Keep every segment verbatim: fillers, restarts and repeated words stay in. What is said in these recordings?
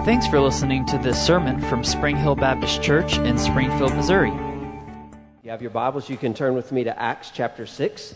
Thanks for listening to this sermon from Spring Hill Baptist Church in Springfield, Missouri. You have your Bibles, you can turn with me to Acts chapter six.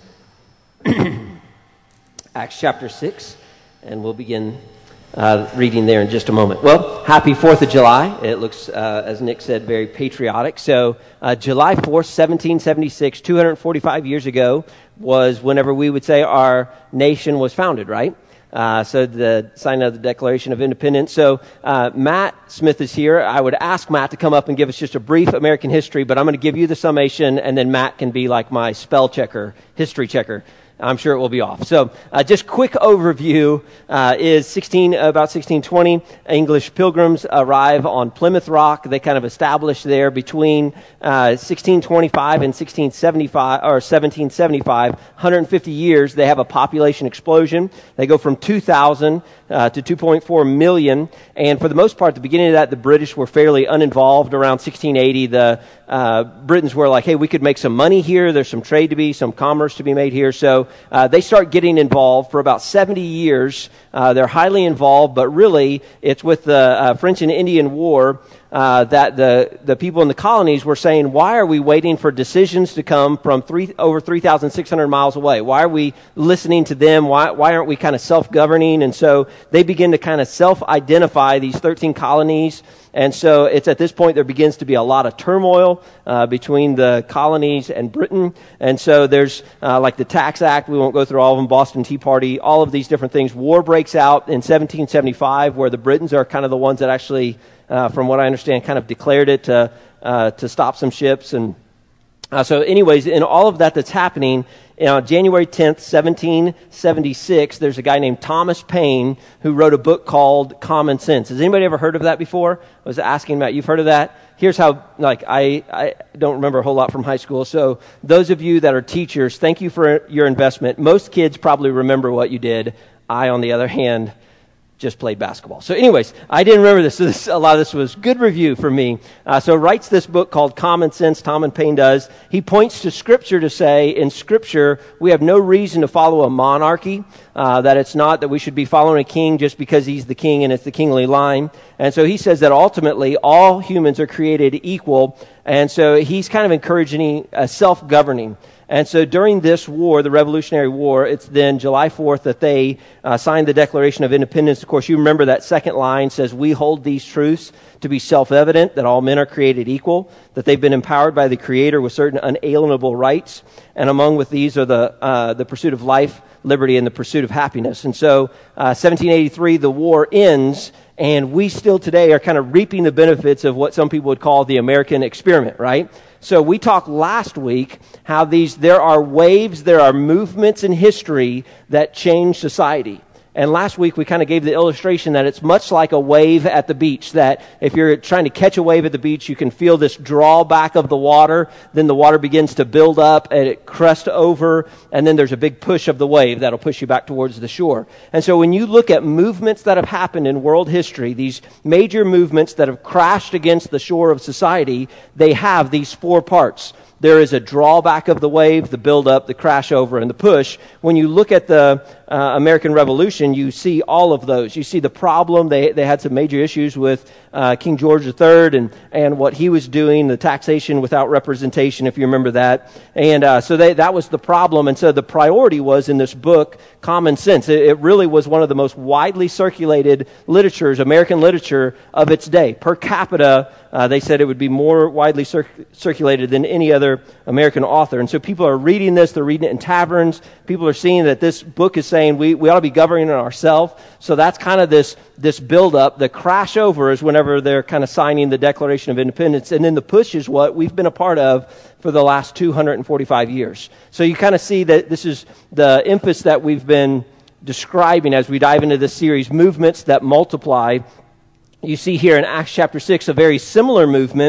Acts chapter six, and we'll begin uh, reading there in just a moment. Well, happy fourth of July. It looks, uh, as Nick said, very patriotic. So, uh, July fourth, seventeen seventy-six, two hundred forty-five years ago, was whenever we would say our nation was founded, right? Uh, so the sign of the Declaration of Independence. So uh, Matt Smith is here. I would ask Matt to come up and give us just a brief American history, but I'm going to give you the summation, and then Matt can be like my spell checker, history checker. I'm sure it will be off. So uh, just quick overview uh, is sixteen about sixteen twenty, English pilgrims arrive on Plymouth Rock. They kind of establish there between uh, sixteen twenty-five and sixteen seventy-five or seventeen seventy-five, one hundred fifty years. They have a population explosion. They go from two thousand uh, to two point four million. And for the most part, at the beginning of that, the British were fairly uninvolved. Around sixteen eighty, the uh, Britons were like, hey, we could make some money here. There's some trade to be, some commerce to be made here. So Uh, they start getting involved for about seventy years. Uh, they're highly involved, but really it's with the uh, French and Indian War uh, that the, the people in the colonies were saying, why are we waiting for decisions to come from three, over three thousand six hundred miles away? Why are we listening to them? Why, why aren't we kind of self-governing? And so they begin to kind of self-identify these thirteen colonies. And so it's at this point there begins to be a lot of turmoil uh, between the colonies and Britain. And so there's uh, like the Tax Act. We won't go through all of them. Boston Tea Party, all of these different things. War breaks out in seventeen seventy-five, where the Britons are kind of the ones that actually, uh, from what I understand, kind of declared it to uh, to stop some ships. And uh, so anyways, in all of that that's happening, on January tenth, seventeen seventy-six, there's a guy named Thomas Paine who wrote a book called Common Sense. Has anybody ever heard of that before? I was asking about, you've heard of that? Here's how, like, I, I don't remember a whole lot from high school. So those of you that are teachers, thank you for your investment. Most kids probably remember what you did. I, on the other hand, just played basketball. So anyways, I didn't remember this. So this, a lot of this was good review for me. Uh, so writes this book called Common Sense, Tom and Paine does. He points to Scripture to say, in Scripture, we have no reason to follow a monarchy, uh, that it's not that we should be following a king just because he's the king and it's the kingly line. And so he says that ultimately all humans are created equal. And so he's kind of encouraging uh, self-governing. And so during this war, the Revolutionary War, it's then July fourth that they uh, signed the Declaration of Independence. Of course, you remember that second line says, we hold these truths to be self-evident, that all men are created equal, that they've been empowered by the Creator with certain unalienable rights, and among with these are the uh, the pursuit of life, liberty, and the pursuit of happiness. And so uh, seventeen eighty-three, the war ends, and we still today are kind of reaping the benefits of what some people would call the American experiment, right? So we talked last week how these there are waves, there are movements in history that change society. And last week we kind of gave the illustration that it's much like a wave at the beach, that if you're trying to catch a wave at the beach, you can feel this drawback of the water, then the water begins to build up and it crests over, and then there's a big push of the wave that'll push you back towards the shore. And so when you look at movements that have happened in world history, these major movements that have crashed against the shore of society, they have these four parts. There is a drawback of the wave, the build-up, the crash over, and the push. When you look at the uh, American Revolution, you see all of those. You see the problem. They they had some major issues with uh, King George the Third and, and what he was doing, the taxation without representation, if you remember that. And uh, so they, that was the problem. And so the priority was in this book, Common Sense. It, it really was one of the most widely circulated literatures, American literature of its day. Per capita, uh, they said it would be more widely cir- circulated than any other American author. And so people are reading this, they're reading it in taverns. People are seeing that this book is saying we, we ought to be governing ourselves. So that's kind of this, this build-up. The crash over is whenever they're kind of signing the Declaration of Independence. And then the push is what we've been a part of for the last two hundred forty-five years. So you kind of see that this is the emphasis that we've been describing as we dive into this series, movements that multiply. You see here in Acts chapter six a very similar movement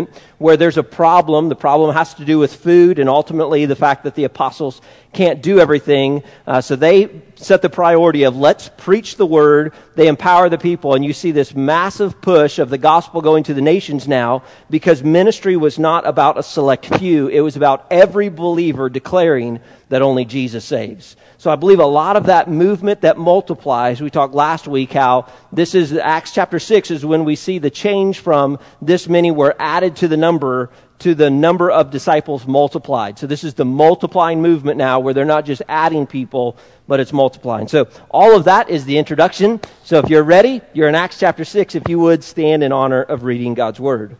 where there's a problem. The problem has to do with food and ultimately the fact that the apostles can't do everything. Uh, so they set the priority of let's preach the word. They empower the people. And you see this massive push of the gospel going to the nations now because ministry was not about a select few. It was about every believer declaring that only Jesus saves. So I believe a lot of that movement that multiplies, we talked last week how this is Acts chapter six is when we see the change from this many were added to the number to the number of disciples multiplied. So this is the multiplying movement now where they're not just adding people, but it's multiplying. So all of that is the introduction. So if you're ready, you're in Acts chapter six. If you would stand in honor of reading God's word.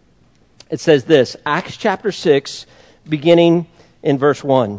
It says this, Acts chapter six, beginning in verse one.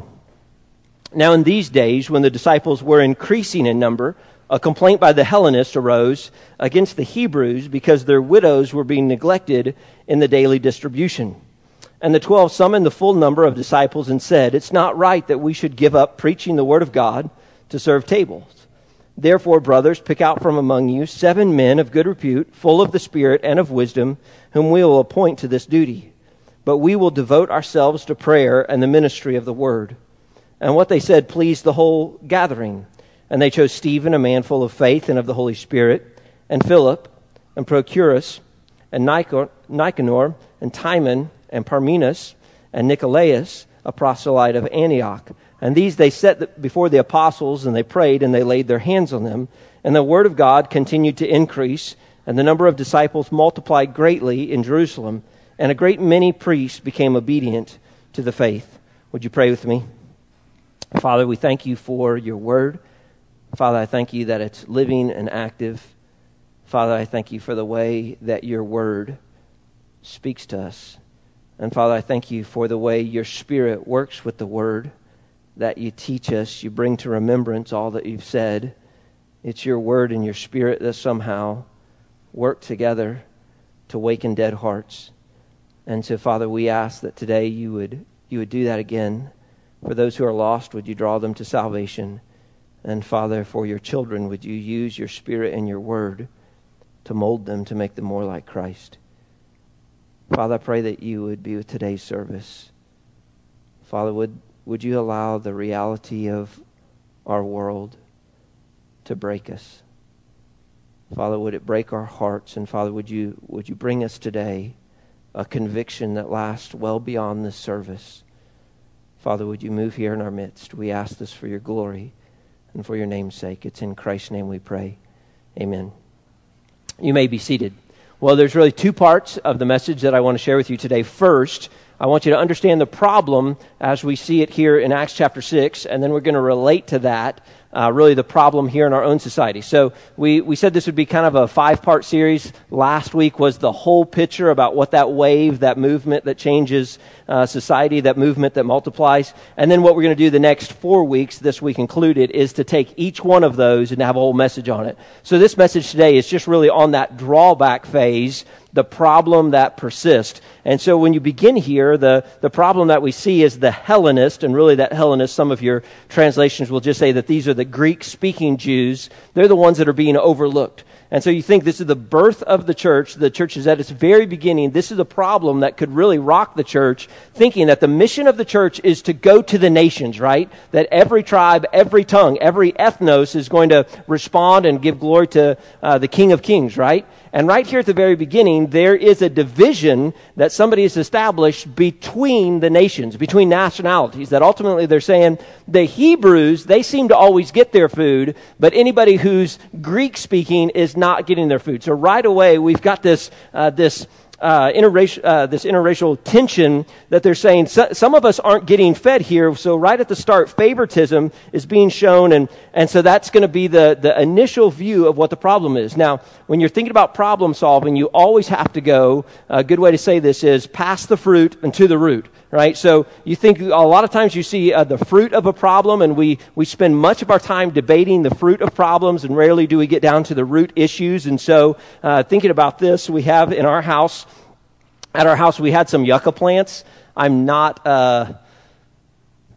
Now in these days, when the disciples were increasing in number, a complaint by the Hellenists arose against the Hebrews because their widows were being neglected in the daily distribution. And the twelve summoned the full number of disciples and said, "It's not right that we should give up preaching the word of God to serve tables. Therefore, brothers, pick out from among you seven men of good repute, full of the Spirit and of wisdom, whom we will appoint to this duty. But we will devote ourselves to prayer and the ministry of the word." And what they said pleased the whole gathering. And they chose Stephen, a man full of faith and of the Holy Spirit, and Philip, and Prochorus, and Nicanor, and Timon, and Parmenas, and Nicolaus, a proselyte of Antioch. And these they set before the apostles, and they prayed, and they laid their hands on them. And the word of God continued to increase, and the number of disciples multiplied greatly in Jerusalem. And a great many priests became obedient to the faith. Would you pray with me? Father, we thank you for your word. Father, I thank you that it's living and active. Father, I thank you for the way that your word speaks to us. And Father, I thank you for the way your Spirit works with the word, that you teach us, you bring to remembrance all that you've said. It's your word and your Spirit that somehow work together to waken dead hearts. And so, Father, we ask that today you would you would do that again. For those who are lost, would you draw them to salvation? And Father, for your children, would you use your Spirit and your word to mold them, to make them more like Christ? Father, I pray that you would be with today's service. Father, would, would you allow the reality of our world to break us? Father, would it break our hearts? And Father, would you, would you bring us today a conviction that lasts well beyond this service? Father, would you move here in our midst? We ask this for your glory and for your name's sake. It's in Christ's name we pray. Amen. You may be seated. Well, there's really two parts of the message that I want to share with you today. First, I want you to understand the problem as we see it here in Acts chapter six, and then we're going to relate to that, uh, really the problem here in our own society. So we, we said this would be kind of a five-part series. Last week was the whole picture about what that wave, that movement that changes uh, society, that movement that multiplies. And then what we're going to do the next four weeks, this week included, is to take each one of those and have a whole message on it. So this message today is just really on that drawback phase, the problem that persists. And so when you begin here, the, the problem that we see is the Hellenist, and really that Hellenist, some of your translations will just say that these are the Greek-speaking Jews. They're the ones that are being overlooked. And so you think this is the birth of the church. The church is at its very beginning. This is a problem that could really rock the church, thinking that the mission of the church is to go to the nations, right? That every tribe, every tongue, every ethnos is going to respond and give glory to uh, the King of Kings, right? And right here at the very beginning, there is a division that somebody has established between the nations, between nationalities, that ultimately they're saying the Hebrews, they seem to always get their food, but anybody who's Greek-speaking is not getting their food. So right away, we've got this uh, this uh, interracial uh, this interracial tension that they're saying so, some of us aren't getting fed here. So right at the start, favoritism is being shown, and and so that's going to be the the initial view of what the problem is. Now, when you're thinking about problem solving, you always have to go. A good way to say this is past the fruit and to the root. Right? So you think a lot of times you see uh, the fruit of a problem, and we, we spend much of our time debating the fruit of problems, and rarely do we get down to the root issues. And so uh, thinking about this, we have in our house, at our house, we had some yucca plants. I'm not a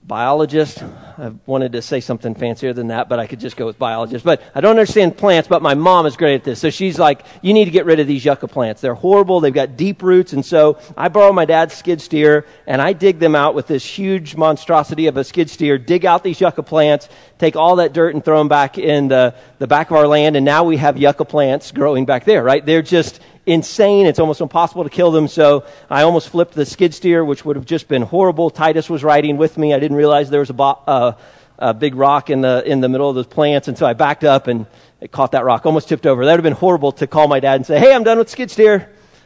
biologist. I wanted to say something fancier than that, but I could just go with biologist. But I don't understand plants, but my mom is great at this. So she's like, you need to get rid of these yucca plants. They're horrible. They've got deep roots. And so I borrow my dad's skid steer, and I dig them out with this huge monstrosity of a skid steer, dig out these yucca plants, take all that dirt and throw them back in the, the back of our land, and now we have yucca plants growing back there, right? They're just insane. It's almost impossible to kill them. So I almost flipped the skid steer, which would have just been horrible. Titus was riding with me. I didn't realize there was a, bo- uh, a big rock in the in the middle of those plants, and so I backed up and it caught that rock, almost tipped over. That would have been horrible to call my dad and say, "Hey, I'm done with skid steer.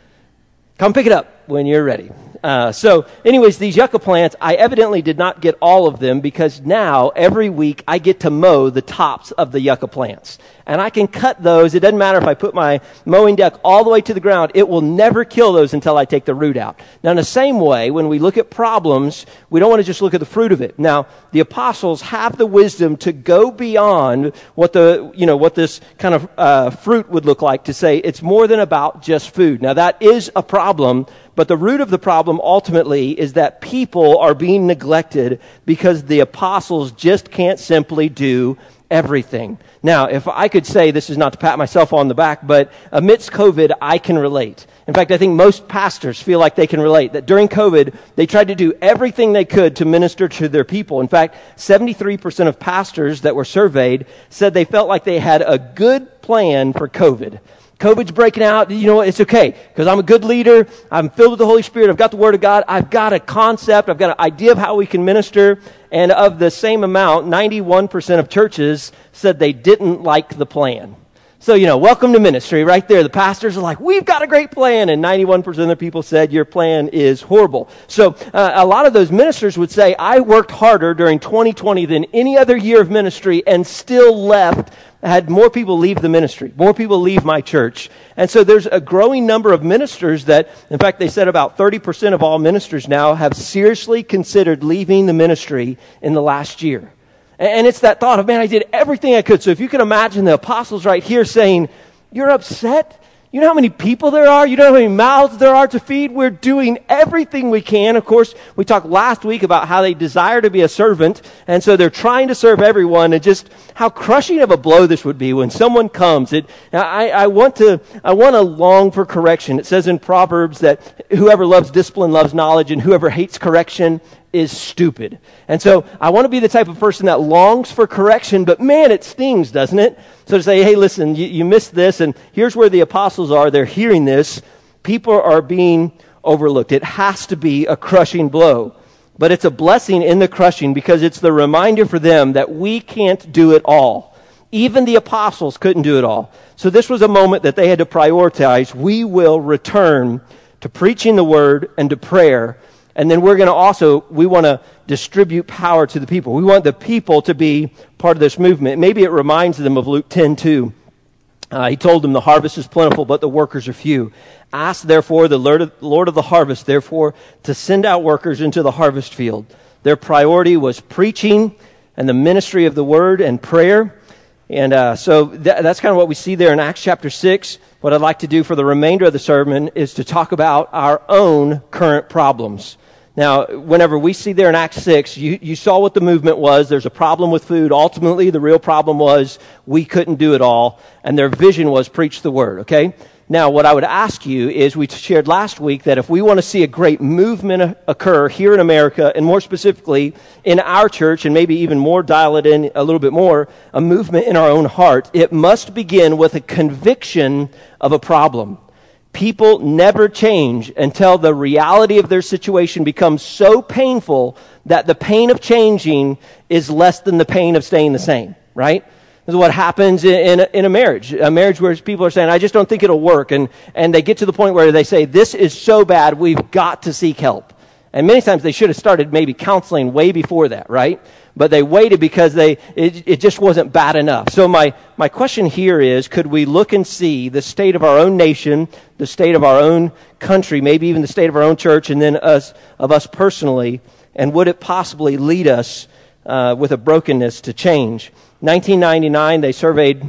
Come pick it up when you're ready." Uh, so anyways, these yucca plants, I evidently did not get all of them, because now every week I get to mow the tops of the yucca plants. And I can cut those. It doesn't matter if I put my mowing deck all the way to the ground. It will never kill those until I take the root out. Now, in the same way, when we look at problems, we don't want to just look at the fruit of it. Now, the apostles have the wisdom to go beyond what the, you know, what this kind of uh, fruit would look like, to say it's more than about just food. Now, that is a problem, but the root of the problem ultimately is that people are being neglected because the apostles just can't simply do everything. Now, if I could say, this is not to pat myself on the back, but amidst COVID, I can relate. In fact, I think most pastors feel like they can relate, that during COVID, they tried to do everything they could to minister to their people. In fact, seventy-three percent of pastors that were surveyed said they felt like they had a good plan for COVID. COVID's breaking out. You know what? It's okay, because I'm a good leader. I'm filled with the Holy Spirit. I've got the Word of God. I've got a concept. I've got an idea of how we can minister. And of the same amount, ninety-one percent of churches said they didn't like the plan. So, you know, welcome to ministry right there. The pastors are like, we've got a great plan. And ninety-one percent of the people said, your plan is horrible. So uh, a lot of those ministers would say, I worked harder during twenty twenty than any other year of ministry and still left, had more people leave the ministry, more people leave my church. And so there's a growing number of ministers that, in fact, they said about thirty percent of all ministers now have seriously considered leaving the ministry in the last year. And it's that thought of, man, I did everything I could. So if you can imagine the apostles right here saying, you're upset? You know how many people there are? You know how many mouths there are to feed? We're doing everything we can. Of course, we talked last week about how they desire to be a servant, and so they're trying to serve everyone, and just how crushing of a blow this would be when someone comes. It, I, I want to, I want to long for correction. It says in Proverbs that whoever loves discipline loves knowledge, and whoever hates correction is stupid. And so I want to be the type of person that longs for correction, but man, it stings, doesn't it? So to say, hey, listen, you, you missed this, and here's where the apostles are. They're hearing this. People are being overlooked. It has to be a crushing blow. But it's a blessing in the crushing, because it's the reminder for them that we can't do it all. Even the apostles couldn't do it all. So this was a moment that they had to prioritize. We will return to preaching the word and to prayer. And then we're going to also, we want to distribute power to the people. We want the people to be part of this movement. Maybe it reminds them of Luke ten two. Uh, he told them, the harvest is plentiful, but the workers are few. Ask, therefore, the Lord of, Lord of the harvest, therefore, to send out workers into the harvest field. Their priority was preaching and the ministry of the word and prayer. And uh, so th- that's kind of what we see there in Acts chapter six. What I'd like to do for the remainder of the sermon is to talk about our own current problems. Now, whenever we see there in Acts six, you, you saw what the movement was. There's a problem with food. Ultimately, the real problem was we couldn't do it all, and their vision was preach the word, okay? Now, what I would ask you is, we shared last week that if we want to see a great movement occur here in America, and more specifically in our church, and maybe even more, dial it in a little bit more, a movement in our own heart, it must begin with a conviction of a problem. People never change until the reality of their situation becomes so painful that the pain of changing is less than the pain of staying the same, right? This is what happens in, in, in a marriage. A marriage where people are saying, I just don't think it'll work. And, and they get to the point where they say, this is so bad, we've got to seek help. And many times they should have started maybe counseling way before that, right? But they waited because they it, it just wasn't bad enough. So my, my question here is, could we look and see the state of our own nation, the state of our own country, maybe even the state of our own church, and then us of us personally, and would it possibly lead us uh, with a brokenness to change? nineteen ninety-nine, they surveyed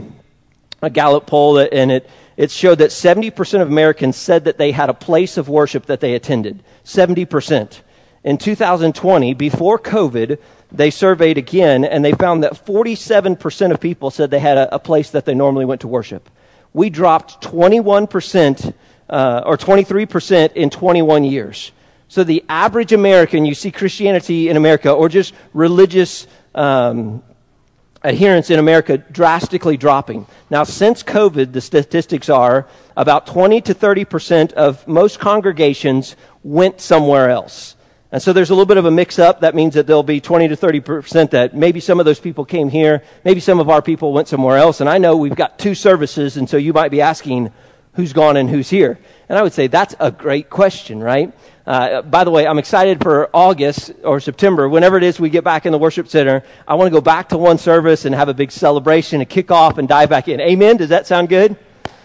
a Gallup poll, and it, it showed that seventy percent of Americans said that they had a place of worship that they attended. seventy percent. In two thousand twenty, before COVID, they surveyed again, and they found that forty-seven percent of people said they had a, a place that they normally went to worship. We dropped twenty-one percent uh, or twenty-three percent in twenty-one years. So the average American, you see Christianity in America, or just religious um, adherence in America drastically dropping. Now, since COVID, the statistics are about twenty to thirty percent of most congregations went somewhere else. And so there's a little bit of a mix-up. That means that there'll be twenty to thirty percent that maybe some of those people came here, maybe some of our people went somewhere else. And I know we've got two services, and so you might be asking who's gone and who's here. And I would say that's a great question, right? Uh, by the way, I'm excited for August or September, whenever it is we get back in the worship center. I want to go back to one service and have a big celebration and kick off and dive back in. Amen? Does that sound good?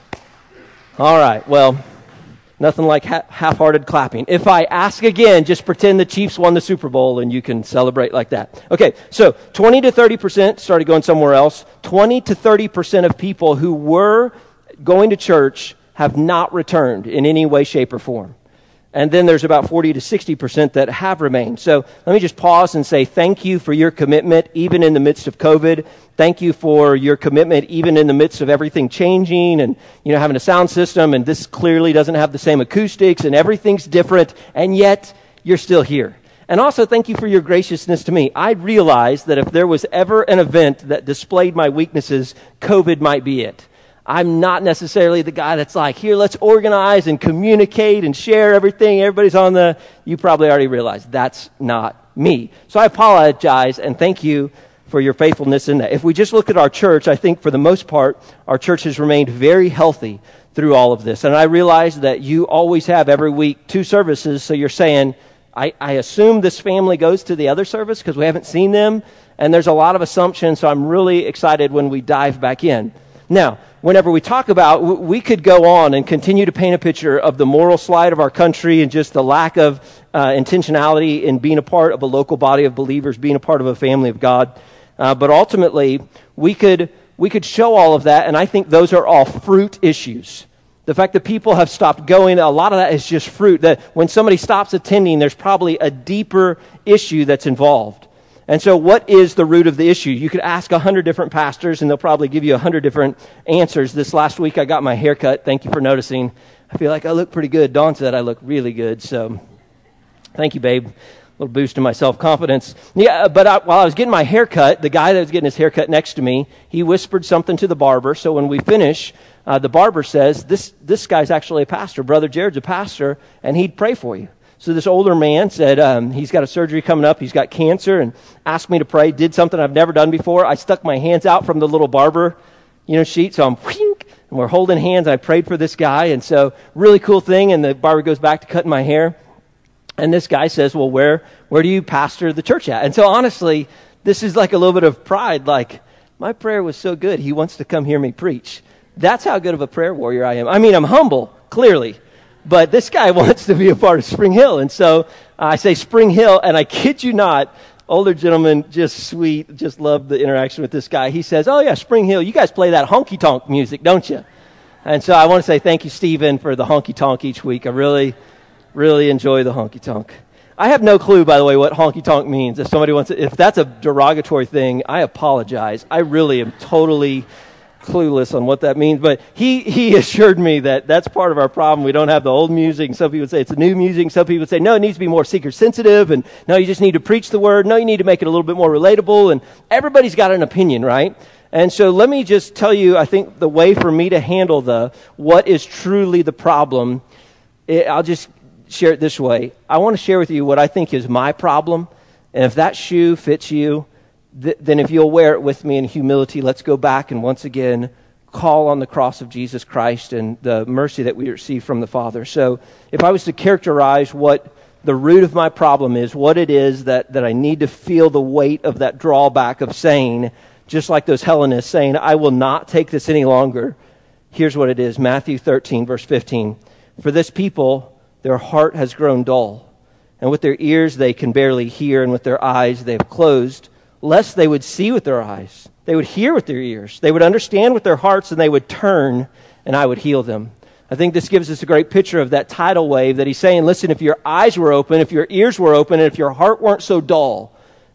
All right. Well, nothing like ha- half-hearted clapping. If I ask again, just pretend the Chiefs won the Super Bowl and you can celebrate like that. Okay, so twenty to thirty percent started going somewhere else. twenty to thirty percent of people who were going to church have not returned in any way, shape, or form. And then there's about forty to sixty percent that have remained. So let me just pause and say thank you for your commitment, even in the midst of COVID. Thank you for your commitment, even in the midst of everything changing and, you know, having a sound system. And this clearly doesn't have the same acoustics and everything's different. And yet you're still here. And also thank you for your graciousness to me. I realized that if there was ever an event that displayed my weaknesses, COVID might be it. I'm not necessarily the guy that's like, here, let's organize and communicate and share everything. Everybody's on the, you probably already realized that's not me. So I apologize and thank you for your faithfulness in that. If we just look at our church, I think for the most part, our church has remained very healthy through all of this. And I realize that you always have every week two services. So you're saying, I, I assume this family goes to the other service because we haven't seen them. And there's a lot of assumptions. So I'm really excited when we dive back in. Now, whenever we talk about, we could go on and continue to paint a picture of the moral slide of our country and just the lack of uh, intentionality in being a part of a local body of believers, being a part of a family of God. Uh, but ultimately, we could we could show all of that, and I think those are all fruit issues. The fact that people have stopped going, a lot of that is just fruit. That when somebody stops attending, there's probably a deeper issue that's involved. And so what is the root of the issue? You could ask a hundred different pastors, and they'll probably give you a hundred different answers. This last week, I got my hair cut. Thank you for noticing. I feel like I look pretty good. Dawn said I look really good, so thank you, babe. A little boost in my self-confidence. Yeah, but I, while I was getting my hair cut, the guy that was getting his hair cut next to me, he whispered something to the barber. So when we finish, uh, the barber says, this, this guy's actually a pastor. Brother Jared's a pastor, and he'd pray for you. So this older man said um, he's got a surgery coming up. He's got cancer and asked me to pray. Did something I've never done before. I stuck my hands out from the little barber, you know, sheet. So I'm whink, and we're holding hands. I prayed for this guy. And so really cool thing. And the barber goes back to cutting my hair. And this guy says, well, where where do you pastor the church at? And so honestly, this is like a little bit of pride. Like, my prayer was so good. He wants to come hear me preach. That's how good of a prayer warrior I am. I mean, I'm humble, clearly. But this guy wants to be a part of Spring Hill. And so uh, I say Spring Hill, and I kid you not, older gentleman, just sweet, just loved the interaction with this guy. He says, oh, yeah, Spring Hill, you guys play that honky-tonk music, don't you? And so I want to say thank you, Stephen, for the honky-tonk each week. I really, really enjoy the honky-tonk. I have no clue, by the way, what honky-tonk means. If somebody wants to, if that's a derogatory thing, I apologize. I really am totally clueless on what that means, but he he assured me that that's part of our problem. We don't have the old music, and some people say it's the new music. Some people say, no, it needs to be more seeker sensitive, and no, you just need to preach the word. No, you need to make it a little bit more relatable, and everybody's got an opinion, right? And so let me just tell you, I think the way for me to handle the what is truly the problem, it, I'll just share it this way. I want to share with you what I think is my problem, and if that shoe fits you, then if you'll wear it with me in humility, let's go back and once again call on the cross of Jesus Christ and the mercy that we receive from the Father. So if I was to characterize what the root of my problem is, what it is that, that I need to feel the weight of that drawback of saying, just like those Hellenists saying, I will not take this any longer. Here's what it is, Matthew thirteen, verse fifteen. For this people, their heart has grown dull, and with their ears they can barely hear, and with their eyes they have closed, lest they would see with their eyes, they would hear with their ears, they would understand with their hearts, and they would turn, and I would heal them. I think this gives us a great picture of that tidal wave that he's saying, listen, if your eyes were open, if your ears were open, and if your heart weren't so dull,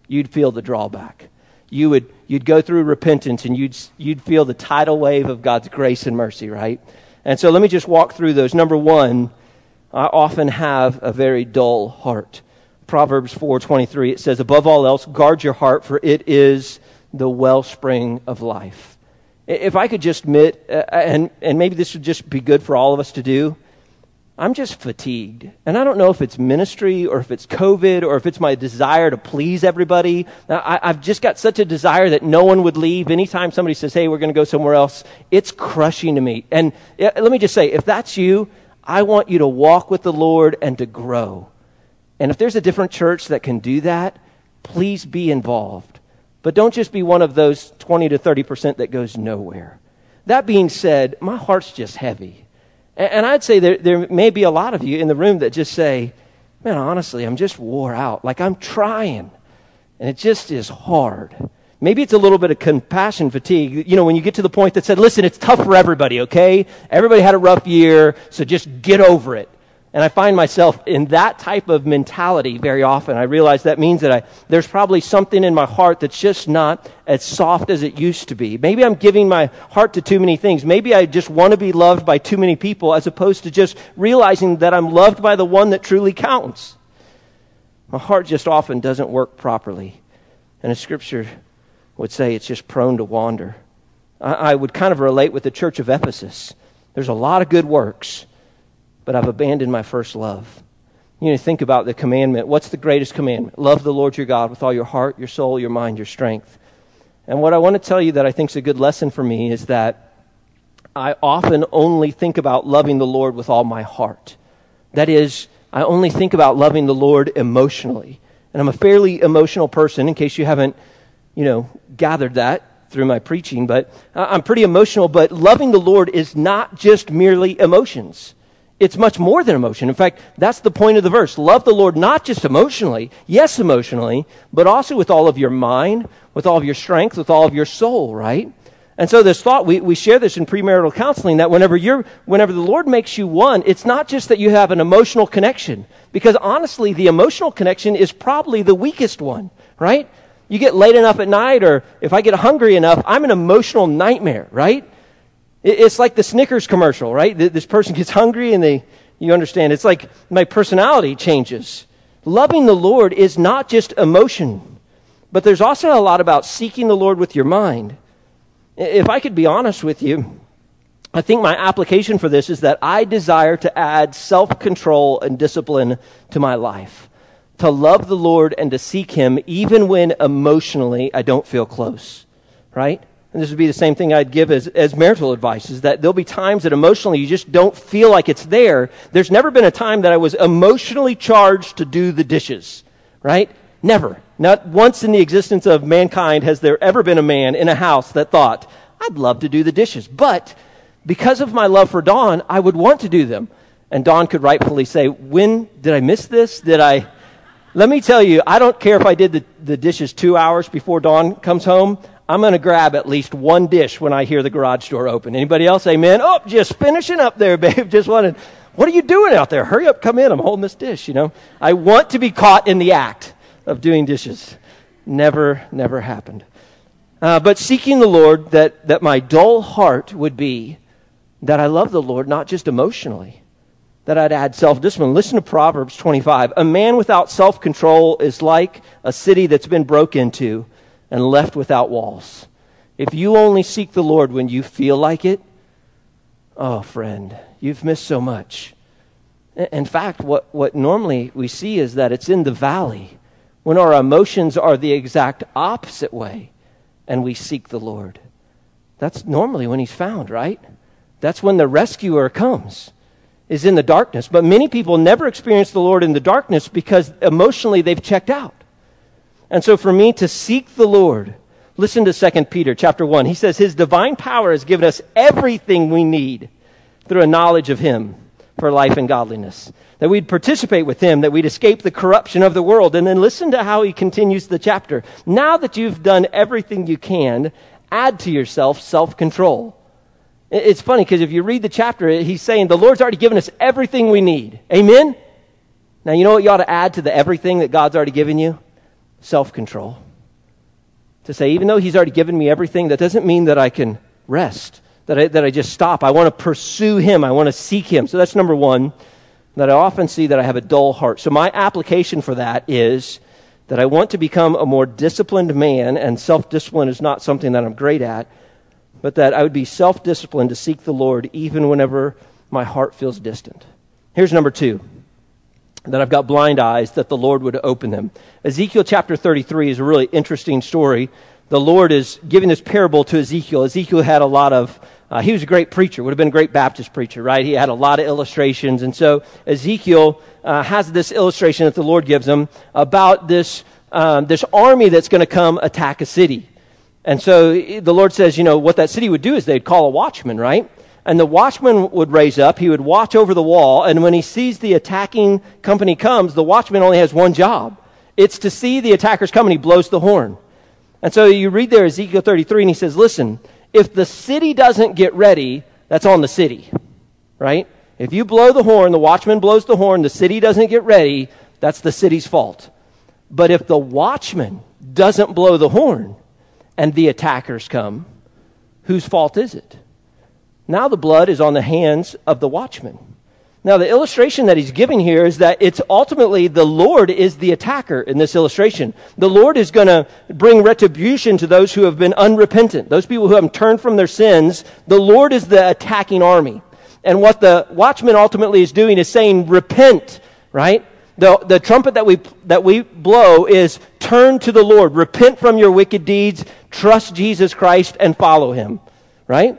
you'd feel the drawback. You would you'd go through repentance and you'd you'd feel the tidal wave of God's grace and mercy, right? And so let me just walk through those. Number one, I often have a very dull heart. Proverbs four twenty-three, it says, above all else, guard your heart, for it is the wellspring of life. If I could just admit, uh, and, and maybe this would just be good for all of us to do, I'm just fatigued. And I don't know if it's ministry or if it's COVID or if it's my desire to please everybody. I, I've just got such a desire that no one would leave. Anytime somebody says, hey, we're going to go somewhere else, it's crushing to me. And uh, let me just say, if that's you, I want you to walk with the Lord and to grow. And if there's a different church that can do that, please be involved. But don't just be one of those twenty to thirty percent that goes nowhere. That being said, my heart's just heavy. And I'd say there, there may be a lot of you in the room that just say, man, honestly, I'm just wore out. Like I'm trying, and it just is hard. Maybe it's a little bit of compassion fatigue. You know, when you get to the point that said, listen, it's tough for everybody, okay? Everybody had a rough year, so just get over it. And I find myself in that type of mentality very often. I realize that means that I, there's probably something in my heart that's just not as soft as it used to be. Maybe I'm giving my heart to too many things. Maybe I just want to be loved by too many people as opposed to just realizing that I'm loved by the one that truly counts. My heart just often doesn't work properly. And the scripture would say it's just prone to wander. I, I would kind of relate with the church of Ephesus. There's a lot of good works, but I've abandoned my first love. You know, think about the commandment. What's the greatest commandment? Love the Lord your God with all your heart, your soul, your mind, your strength. And what I want to tell you that I think is a good lesson for me is that I often only think about loving the Lord with all my heart. That is, I only think about loving the Lord emotionally. And I'm a fairly emotional person, in case you haven't, you know, gathered that through my preaching. But I'm pretty emotional, but loving the Lord is not just merely emotions. It's much more than emotion. In fact, that's the point of the verse. Love the Lord not just emotionally, yes, emotionally, but also with all of your mind, with all of your strength, with all of your soul, right? And so this thought, we, we share this in premarital counseling, that whenever you're, whenever the Lord makes you one, it's not just that you have an emotional connection. Because honestly, the emotional connection is probably the weakest one, right? You get late enough at night, or if I get hungry enough, I'm an emotional nightmare, right? It's like the Snickers commercial, right? This person gets hungry and they, you understand, it's like my personality changes. Loving the Lord is not just emotion, but there's also a lot about seeking the Lord with your mind. If I could be honest with you, I think my application for this is that I desire to add self-control and discipline to my life. To love the Lord and to seek Him even when emotionally I don't feel close, right? And this would be the same thing I'd give as, as marital advice, is that there'll be times that emotionally you just don't feel like it's there. There's never been a time that I was emotionally charged to do the dishes, right? Never. Not once in the existence of mankind has there ever been a man in a house that thought, I'd love to do the dishes. But because of my love for Dawn, I would want to do them. And Dawn could rightfully say, when did I miss this? Did I... Let me tell you, I don't care if I did the, the dishes two hours before Dawn comes home. I'm going to grab at least one dish when I hear the garage door open. Anybody else? Amen? Oh, just finishing up there, babe. Just wanted, what are you doing out there? Hurry up, come in. I'm holding this dish, you know. I want to be caught in the act of doing dishes. Never, never happened. Uh, but seeking the Lord, that, that my dull heart would be that I love the Lord, not just emotionally, that I'd add self-discipline. Listen to Proverbs twenty-five. A man without self-control is like a city that's been broke into and left without walls. If you only seek the Lord when you feel like it, oh, friend, you've missed so much. In fact, what, what normally we see is that it's in the valley, when our emotions are the exact opposite way, and we seek the Lord. That's normally when He's found, right? That's when the rescuer comes, is in the darkness. But many people never experience the Lord in the darkness because emotionally they've checked out. And so for me to seek the Lord, listen to Second Peter chapter one. He says, His divine power has given us everything we need through a knowledge of Him for life and godliness. That we'd participate with Him, that we'd escape the corruption of the world. And then listen to how he continues the chapter. Now that you've done everything you can, add to yourself self-control. It's funny because if you read the chapter, he's saying the Lord's already given us everything we need. Amen? Now, you know what you ought to add to the everything that God's already given you? self-control. To say, even though he's already given me everything, that doesn't mean that I can rest, that I, that I just stop. I want to pursue him. I want to seek him. So that's number one, that I often see that I have a dull heart. So my application for that is that I want to become a more disciplined man, and self-discipline is not something that I'm great at, but that I would be self-disciplined to seek the Lord even whenever my heart feels distant. Here's number two, that I've got blind eyes, that the Lord would open them. Ezekiel chapter thirty-three is a really interesting story. The Lord is giving this parable to Ezekiel. Ezekiel had a lot of, uh, he was a great preacher, would have been a great Baptist preacher, right? He had a lot of illustrations. And so Ezekiel uh, has this illustration that the Lord gives him about this, um, this army that's going to come attack a city. And so the Lord says, you know, what that city would do is they'd call a watchman, right? And the watchman would raise up, he would watch over the wall, and when he sees the attacking company comes, the watchman only has one job. It's to see the attackers come, and he blows the horn. And so you read there Ezekiel thirty-three, and he says, listen, if the city doesn't get ready, that's on the city, right? If you blow the horn, the watchman blows the horn, the city doesn't get ready, that's the city's fault. But if the watchman doesn't blow the horn, and the attackers come, whose fault is it? Now the blood is on the hands of the watchman. Now the illustration that he's giving here is that it's ultimately the Lord is the attacker in this illustration. The Lord is going to bring retribution to those who have been unrepentant, those people who haven't turned from their sins. The Lord is the attacking army. And what the watchman ultimately is doing is saying, repent, right? The, the trumpet that we that we blow is turn to the Lord, repent from your wicked deeds, trust Jesus Christ, and follow him, right?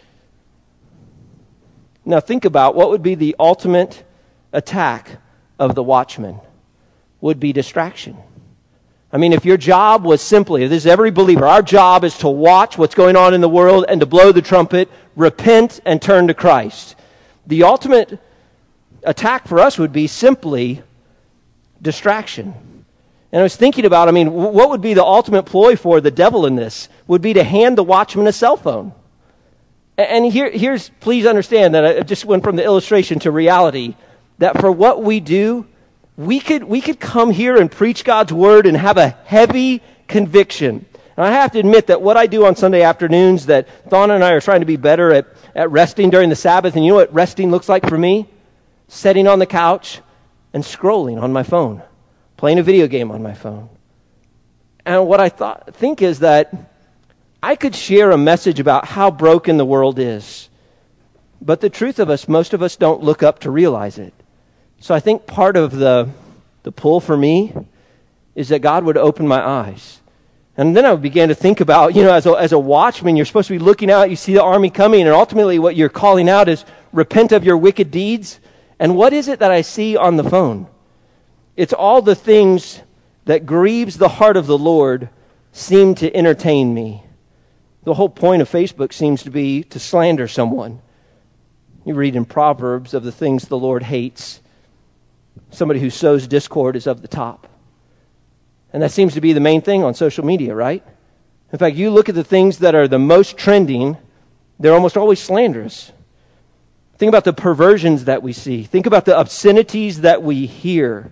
Now think about what would be the ultimate attack of the watchman. Would be distraction. I mean, if your job was simply, this is every believer, our job is to watch what's going on in the world and to blow the trumpet, repent, and turn to Christ. The ultimate attack for us would be simply distraction. And I was thinking about, I mean, what would be the ultimate ploy for the devil in this? Would be to hand the watchman a cell phone. And here, here's, please understand that I just went from the illustration to reality, that for what we do, we could, we could come here and preach God's word and have a heavy conviction. And I have to admit that what I do on Sunday afternoons, that Thon and I are trying to be better at, at resting during the Sabbath, and you know what resting looks like for me? Sitting on the couch and scrolling on my phone, playing a video game on my phone. And what I thought, think is that I could share a message about how broken the world is. But the truth of us, most of us don't look up to realize it. So I think part of the, the pull for me is that God would open my eyes. And then I began to think about, you know, as a, as a watchman, you're supposed to be looking out, you see the army coming, and ultimately what you're calling out is repent of your wicked deeds. And what is it that I see on the phone? It's all the things that grieves the heart of the Lord seem to entertain me. The whole point of Facebook seems to be to slander someone. You read in Proverbs of the things the Lord hates. Somebody who sows discord is of the top. And that seems to be the main thing on social media, right? In fact, you look at the things that are the most trending, they're almost always slanderous. Think about the perversions that we see. Think about the obscenities that we hear.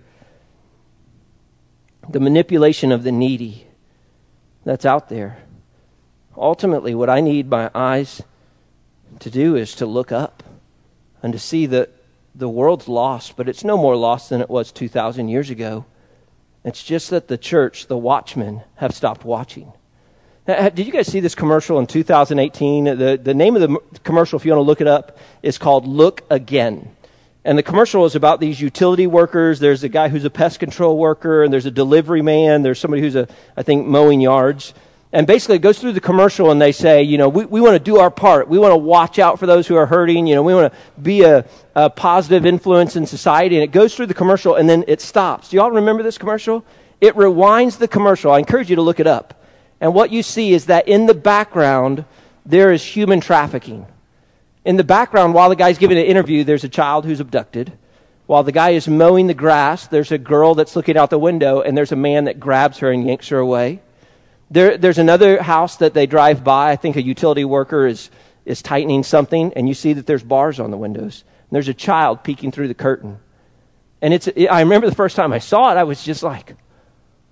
The manipulation of the needy that's out there. Ultimately, what I need my eyes to do is to look up and to see that the world's lost, but it's no more lost than it was two thousand years ago. It's just that the church, the watchmen, have stopped watching. Did you guys see this commercial in two thousand eighteen? The, the name of the commercial, if you want to look it up, is called Look Again. And the commercial is about these utility workers. There's a guy who's a pest control worker, and there's a delivery man. There's somebody who's, a, I think, mowing yards. And basically it goes through the commercial, and they say, you know, we, we want to do our part. We want to watch out for those who are hurting. You know, we want to be a, a positive influence in society. And it goes through the commercial, and then it stops. Do y'all remember this commercial? It rewinds the commercial. I encourage you to look it up. And what you see is that in the background, there is human trafficking. In the background, while the guy's giving an interview, there's a child who's abducted. While the guy is mowing the grass, there's a girl that's looking out the window, and there's a man that grabs her and yanks her away. There, there's another house that they drive by. I think a utility worker is, is tightening something, and you see that there's bars on the windows. And there's a child peeking through the curtain. And it's. It, I remember the first time I saw it, I was just like,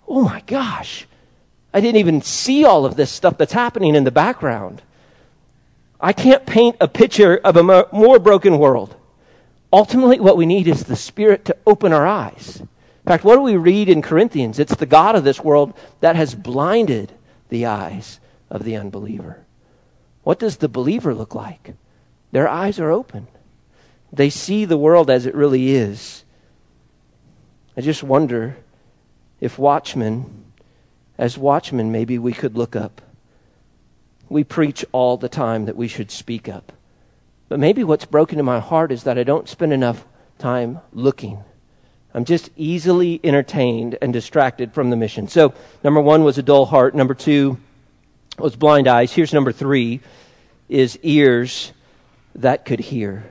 oh my gosh, I didn't even see all of this stuff that's happening in the background. I can't paint a picture of a more broken world. Ultimately, what we need is the Spirit to open our eyes. In fact, what do we read in Corinthians? It's the god of this world that has blinded the eyes of the unbeliever. What does the believer look like? Their eyes are open. They see the world as it really is. I just wonder if watchmen, as watchmen, maybe we could look up. We preach all the time that we should speak up. But maybe what's broken in my heart is that I don't spend enough time looking. I'm just easily entertained and distracted from the mission. So, number one was a dull heart. Number two was blind eyes. Here's number three, is ears that could hear.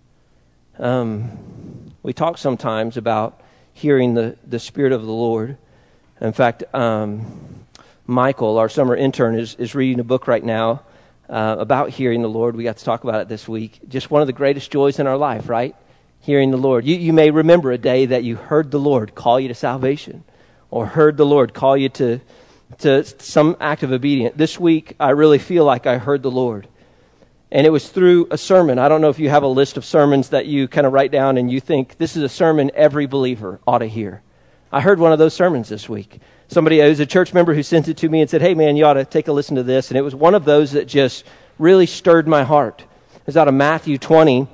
Um, we talk sometimes about hearing the, the Spirit of the Lord. In fact, um, Michael, our summer intern, is, is reading a book right now uh, about hearing the Lord. We got to talk about it this week. Just one of the greatest joys in our life, right? Hearing the Lord. You, you may remember a day that you heard the Lord call you to salvation, or heard the Lord call you to, to some act of obedience. This week, I really feel like I heard the Lord. And it was through a sermon. I don't know if you have a list of sermons that you kind of write down and you think, this is a sermon every believer ought to hear. I heard one of those sermons this week. Somebody, it was a church member who sent it to me and said, hey man, you ought to take a listen to this. And it was one of those that just really stirred my heart. It was out of Matthew twenty.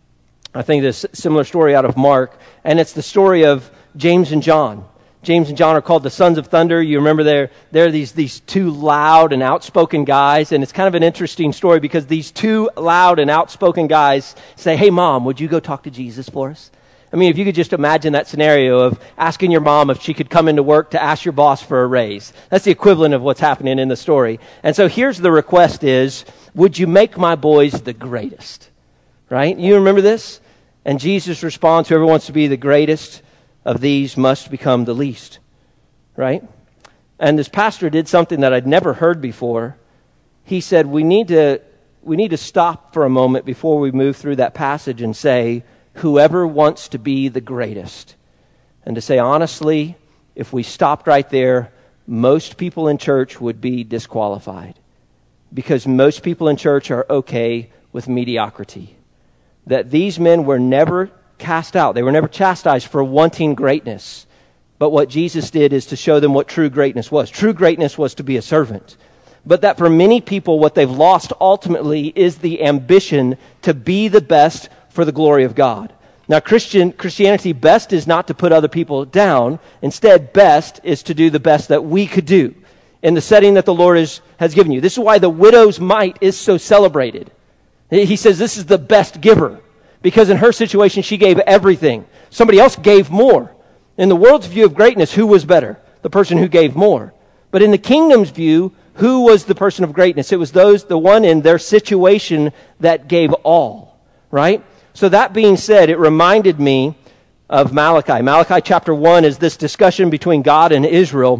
I think there's a similar story out of Mark. And it's the story of James and John. James and John are called the sons of thunder. You remember they're, they're these, these two loud and outspoken guys. And it's kind of an interesting story because these two loud and outspoken guys say, hey, Mom, would you go talk to Jesus for us? I mean, if you could just imagine that scenario of asking your mom if she could come into work to ask your boss for a raise. That's the equivalent of what's happening in the story. And so here's the request is, would you make my boys the greatest? Right? You remember this? And Jesus responds, whoever wants to be the greatest of these must become the least, right? And this pastor did something that I'd never heard before. He said, we need to we need to stop for a moment before we move through that passage and say, whoever wants to be the greatest. And to say, honestly, if we stopped right there, most people in church would be disqualified. Because most people in church are okay with mediocrity. That these men were never cast out. They were never chastised for wanting greatness. But what Jesus did is to show them what true greatness was. True greatness was to be a servant. But that for many people, what they've lost ultimately is the ambition to be the best for the glory of God. Now, Christian Christianity, best is not to put other people down. Instead, best is to do the best that we could do in the setting that the Lord is, has given you. This is why the widow's mite is so celebrated. He says this is the best giver. Because in her situation, she gave everything. Somebody else gave more. In the world's view of greatness, who was better? The person who gave more. But in the kingdom's view, who was the person of greatness? It was those, the one in their situation that gave all. Right? So that being said, it reminded me of Malachi. Malachi chapter one is this discussion between God and Israel.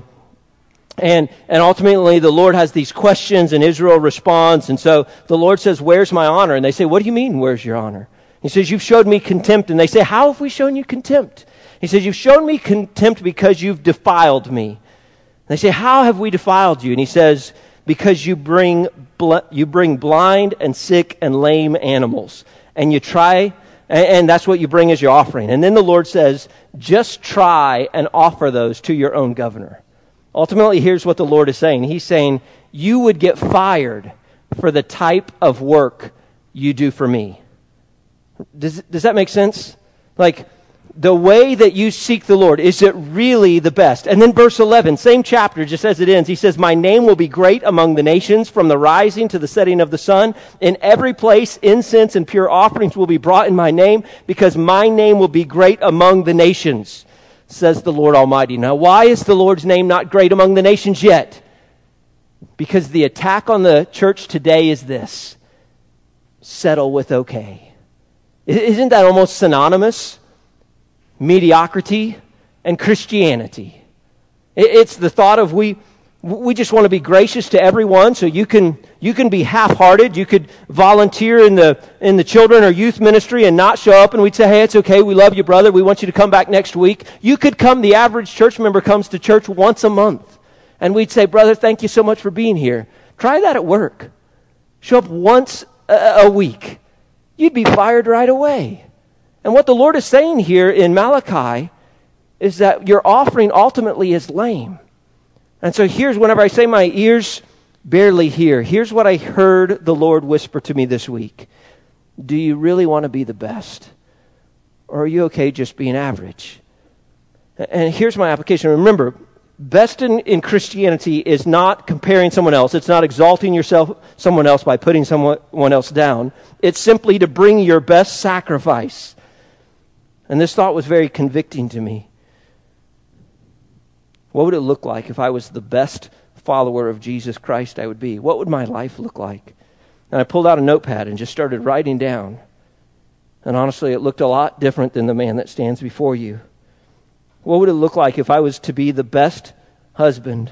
And and ultimately, the Lord has these questions and Israel responds. And so the Lord says, where's my honor? And they say, what do you mean, where's your honor? He says, you've showed me contempt. And they say, how have we shown you contempt? He says, you've shown me contempt because you've defiled me. And they say, how have we defiled you? And he says, because you bring bl- you bring blind and sick and lame animals. And you try, and, and that's what you bring as your offering. And then the Lord says, just try and offer those to your own governor. Ultimately, here's what the Lord is saying. He's saying, you would get fired for the type of work you do for me. Does, does that make sense? Like, the way that you seek the Lord, is it really the best? And then verse eleven, same chapter, just as it ends, he says, my name will be great among the nations from the rising to the setting of the sun. In every place, incense and pure offerings will be brought in my name, because my name will be great among the nations, says the Lord Almighty. Now, why is the Lord's name not great among the nations yet? Because the attack on the church today is this: settle with okay. Isn't that almost synonymous? Mediocrity and Christianity. It's the thought of we We just want to be gracious to everyone, so you can you can be half-hearted. You could volunteer in the in the children or youth ministry and not show up, and we'd say, hey, it's okay, we love you, brother. We want you to come back next week. You could come, the average church member comes to church once a month, and we'd say, brother, thank you so much for being here. Try that at work. Show up once a, a week. You'd be fired right away. And what the Lord is saying here in Malachi is that your offering ultimately is lame. And so here's, whenever I say my ears barely hear, here's what I heard the Lord whisper to me this week. Do you really want to be the best? Or are you okay just being average? And here's my application. Remember, best in, in Christianity is not comparing someone else. It's not exalting yourself, someone else by putting someone else down. It's simply to bring your best sacrifice. And this thought was very convicting to me. What would it look like if I was the best follower of Jesus Christ I would be? What would my life look like? And I pulled out a notepad and just started writing down. And honestly, it looked a lot different than the man that stands before you. What would it look like if I was to be the best husband?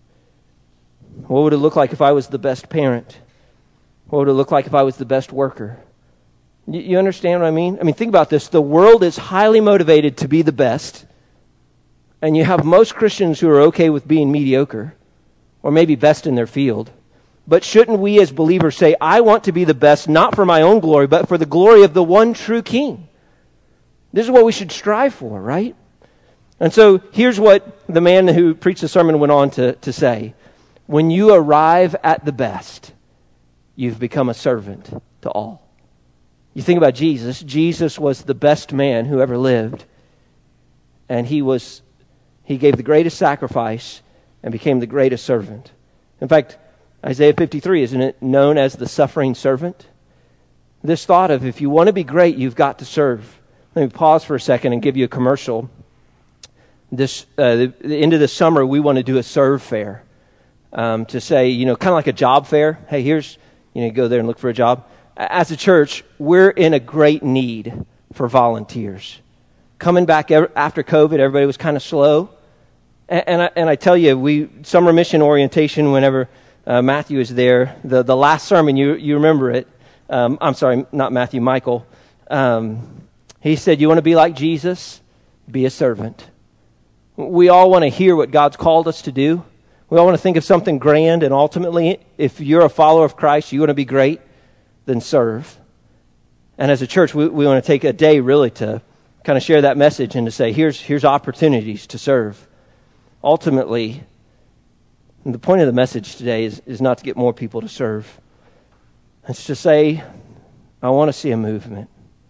What would it look like if I was the best parent? What would it look like if I was the best worker? You, you understand what I mean? I mean, think about this. The world is highly motivated to be the best. And you have most Christians who are okay with being mediocre, or maybe best in their field. But shouldn't we as believers say, I want to be the best, not for my own glory, but for the glory of the one true King? This is what we should strive for, right? And so here's what the man who preached the sermon went on to, to say. When you arrive at the best, you've become a servant to all. You think about Jesus. Jesus was the best man who ever lived. And he was He gave the greatest sacrifice and became the greatest servant. In fact, Isaiah fifty-three, isn't it known as the suffering servant? This thought of if you want to be great, you've got to serve. Let me pause for a second and give you a commercial. This uh, the, the end of the summer, we want to do a serve fair um, to say, you know, kind of like a job fair. Hey, here's, you know, go there and look for a job. As a church, we're in a great need for volunteers. Coming back after COVID, everybody was kind of slow. And, and, I, and I tell you, we summer mission orientation, whenever uh, Matthew is there, the, the last sermon, you, you remember it. Um, I'm sorry, not Matthew, Michael. Um, he said, you want to be like Jesus? Be a servant. We all want to hear what God's called us to do. We all want to think of something grand, and ultimately, if you're a follower of Christ, you want to be great, then serve. And as a church, we, we want to take a day really to kind of share that message and to say, here's here's opportunities to serve. Ultimately, the point of the message today is, is not to get more people to serve. It's to say, I want to see a movement.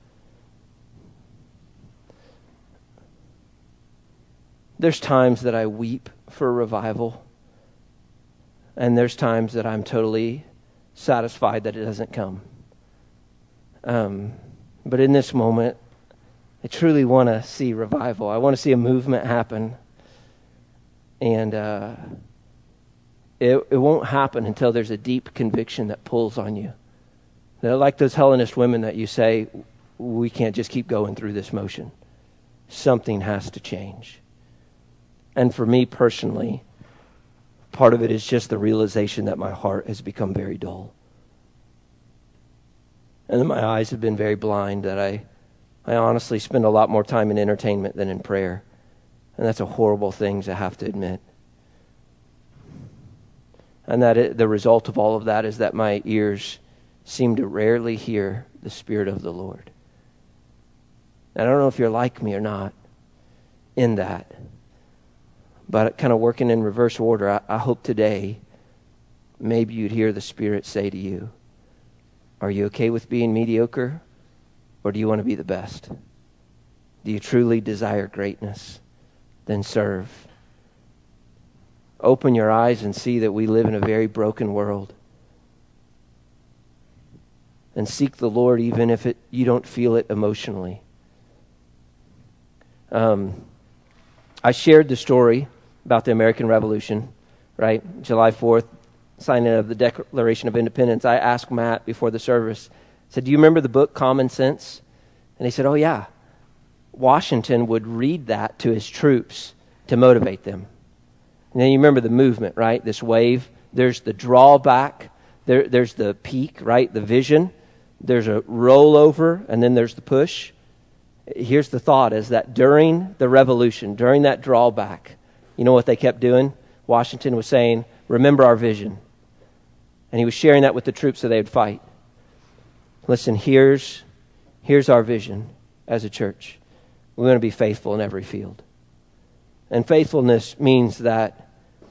There's times that I weep for revival, and there's times that I'm totally satisfied that it doesn't come. Um, but in this moment, I truly want to see revival. I want to see a movement happen. And uh, it, it won't happen until there's a deep conviction that pulls on you. They're like those Hellenist women that you say, we can't just keep going through this motion. Something has to change. And for me personally, part of it is just the realization that my heart has become very dull. And that my eyes have been very blind, that I, I honestly spend a lot more time in entertainment than in prayer. And that's a horrible thing to have to admit. And that it, the result of all of that is that my ears seem to rarely hear the Spirit of the Lord. And I don't know if you're like me or not in that. But kind of working in reverse order, I, I hope today maybe you'd hear the Spirit say to you, are you okay with being mediocre? Or do you want to be the best? Do you truly desire greatness? Then serve. Open your eyes and see that we live in a very broken world. And seek the Lord even if it, you don't feel it emotionally. Um, I shared the story about the American Revolution, right? July fourth, signing of the Declaration of Independence. I asked Matt before the service, I said, do you remember the book Common Sense? And he said, oh yeah. Washington would read that to his troops to motivate them. And then you remember the movement, right? This wave. There's the drawback. There, there's the peak, right? The vision. There's a rollover, and then there's the push. Here's the thought, is that during the revolution, during that drawback, you know what they kept doing? Washington was saying, remember our vision. And he was sharing that with the troops so they would fight. Listen, here's, here's our vision as a church. We want to be faithful in every field. And faithfulness means that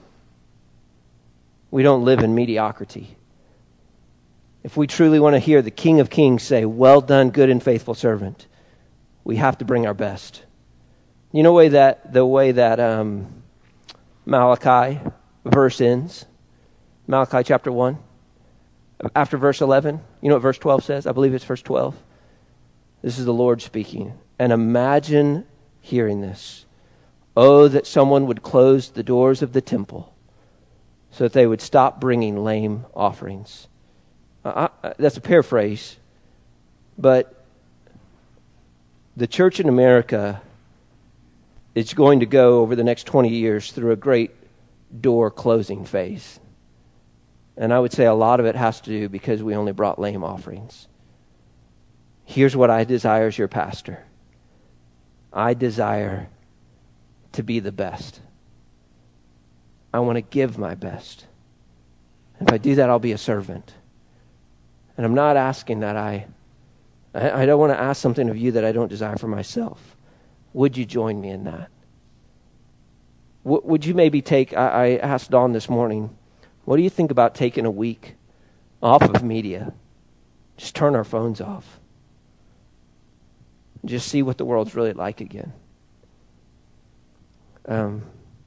we don't live in mediocrity. If we truly want to hear the King of Kings say, well done, good and faithful servant, we have to bring our best. You know the way that, the way that um, Malachi verse ends? Malachi chapter one. After verse eleven, you know what verse twelve says? I believe it's verse twelve. This is the Lord speaking. And imagine hearing this. Oh, that someone would close the doors of the temple so that they would stop bringing lame offerings. Uh, I, that's a paraphrase, but the church in America is going to go over the next twenty years through a great door closing phase. And I would say a lot of it has to do because we only brought lame offerings. Here's what I desire as your pastor. I desire to be the best. I want to give my best. If I do that, I'll be a servant. And I'm not asking that I, I, I don't want to ask something of you that I don't desire for myself. Would you join me in that? W- would you maybe take, I, I asked Dawn this morning, what do you think about taking a week off of media? Just turn our phones off. Just see what the world's really like again. Um,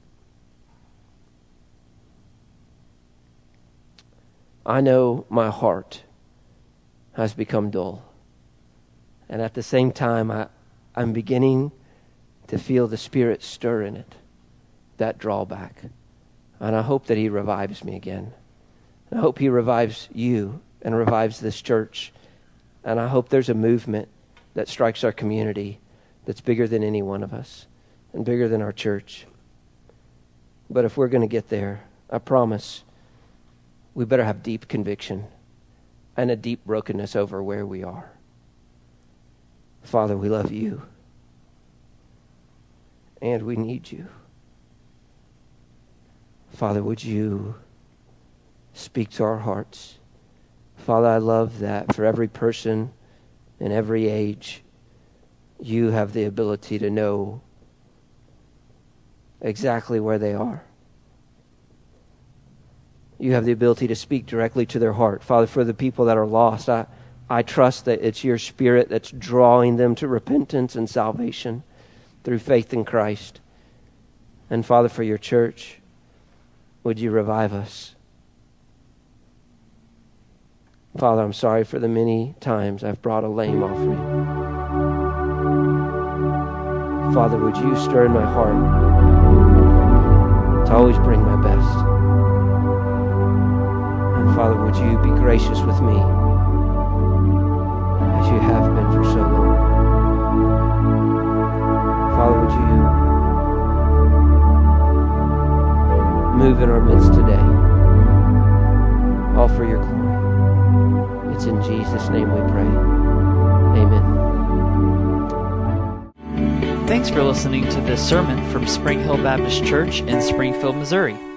I know my heart has become dull. And at the same time, I, I'm beginning to feel the Spirit stir in it, that drawback. And I hope that He revives me again. And I hope He revives you and revives this church. And I hope there's a movement that strikes our community that's bigger than any one of us and bigger than our church. But if we're going to get there, I promise we better have deep conviction and a deep brokenness over where we are. Father, we love you. And we need you. Father, would you speak to our hearts? Father, I love that for every person in every age, you have the ability to know exactly where they are. You have the ability to speak directly to their heart. Father, for the people that are lost, I, I trust that it's your Spirit that's drawing them to repentance and salvation through faith in Christ. And Father, for your church, would you revive us? Father, I'm sorry for the many times I've brought a lame offering. Father, would you stir in my heart to always bring my best? And Father, would you be gracious with me as you have been for so long? Father, would you move in our midst today, all for your glory. It's in Jesus' name we pray. Amen. Thanks for listening to this sermon from Spring Hill Baptist Church in Springfield, Missouri.